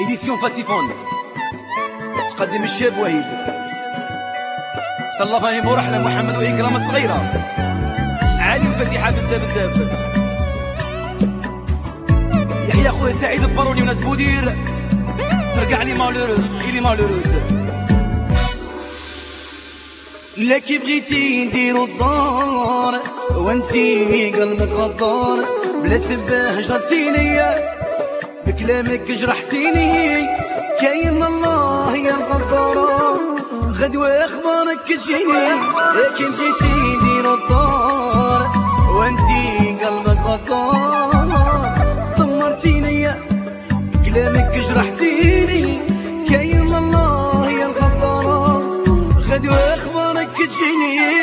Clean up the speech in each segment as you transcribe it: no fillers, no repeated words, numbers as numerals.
إديسيون فاسيفون تقدم الشاب وهيب طلع فهيم ورحلة محمد وإكرام الصغيرة علي وفتيحة بزاف يحيى خويا سعيد الباروني وناس بودير ترجع لي مالوروز إلي مالوروز لا كي بغيتي نديرو الدار وانتي قلبك غدار بلا سبه جرتيني بكلامك جرحتيني كاين الله يا الغدارة غدوة اخبارك تجيني لكن بغيتي نديرو الدار وانتي قلبك غدار دمرتيني بكلامك جرحتيني كاين الله يا الغدارة غدوة اخبارك تجيني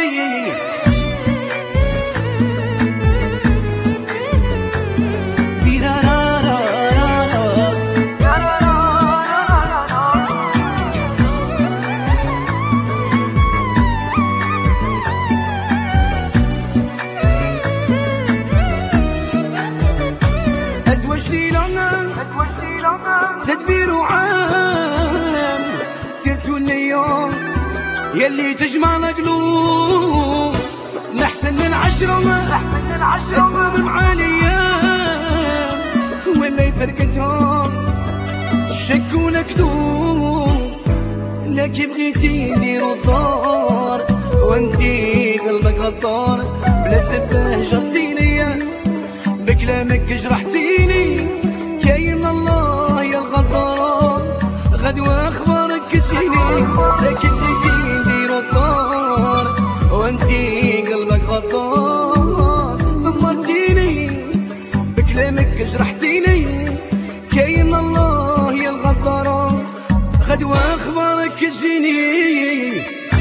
تدبير عام سيرتو اليوم يلي تجمعنا قلوب نحسن العشرة تدوم مع الايام ولا يفرقتهم شك ونكذوب لكن بغيتي نديرو الدار وانتي قلبك غدار بلا سبه جرتيني بكلامك جرحتيني كاين الله يا الغدار غدوة اخبارك تجيني لكن بغيتي نديرو الدار وانتي قلبك غدار دمرتيني بكلامك جرحتيني كاين الله يا الغدار غدوة اخبارك تجيني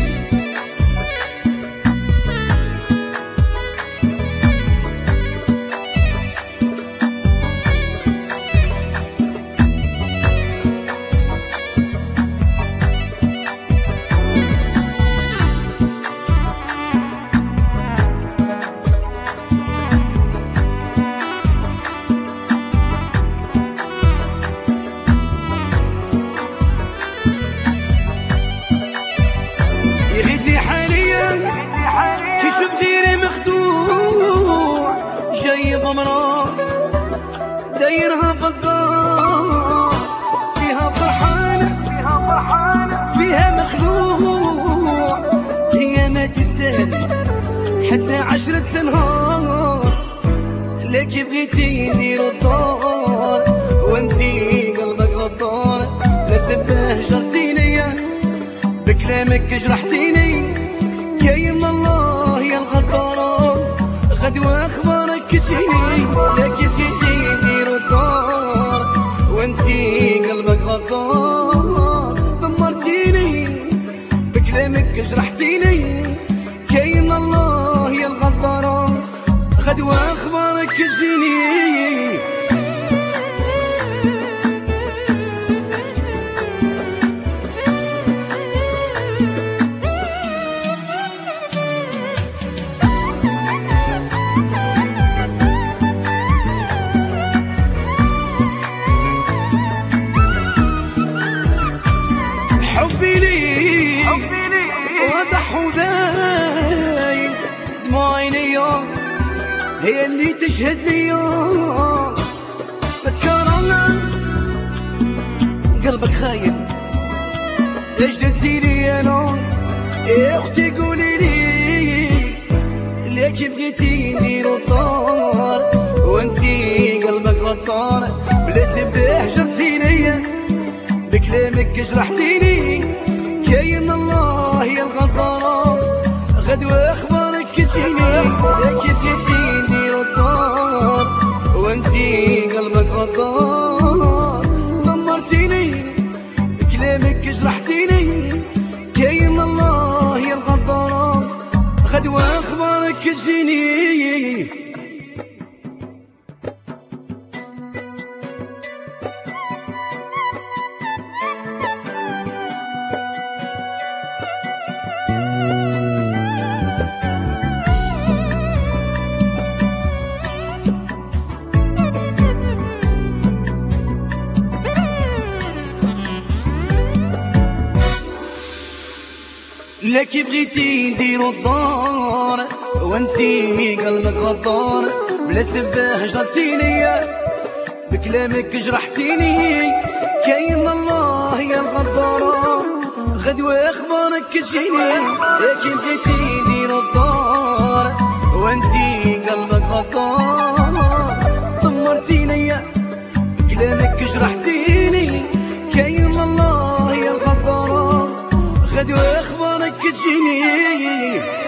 يغيدني حاليا كيشوف غيري مخدوع جاي ضمرة دايرها في الدار فيها فرحانة فيها مخلوع هي ما تستاهل حتى 10 نهار لكن بغيتي نديرو الدار وانتي قلبك غدار لا سبه جرتيني بكلامك جرحتيني كاين الله يا الغدارة غدوة اخبارك تجيني لكن بغيتي نديرو الدار وانتي قلبك غدار دمرتيني بكلامك جرحتيني كاين الله يا الغدارة غدوة اخبارك تجيني حبي لي واضح وباين دموع عينيا هي اللي تشهد ليا فكرنا قلبك خاين ليش درتي لي انا يا اختي قولي لي لكن بغيتي نديرو الدار وانتي قلبك غدار بلا سبه جرتيني بكلامك جرحتيني كاين الله يا الغدارة غدوة اخبارك تجيني لكن بغيتي نديرو الدار وانتي قلبك غدار دمرتيني بكلامك جرحتيني كاين الله يا الغدارة غدوة اخبارك تجيني لكي بغيتي نديرو الدار وانتي قلبك غدار، بلا سبه هجرتيني بكلامك جرحتيني. كاين الله يا الغدارة غدوة اخبارك تجيني. لكي بغيتي نديرو الدار وانتي قلبك غدار، دمرتيني بكلامك جرحتيني. كاين الله يا الغدارة غدوة اخبارك تجيني.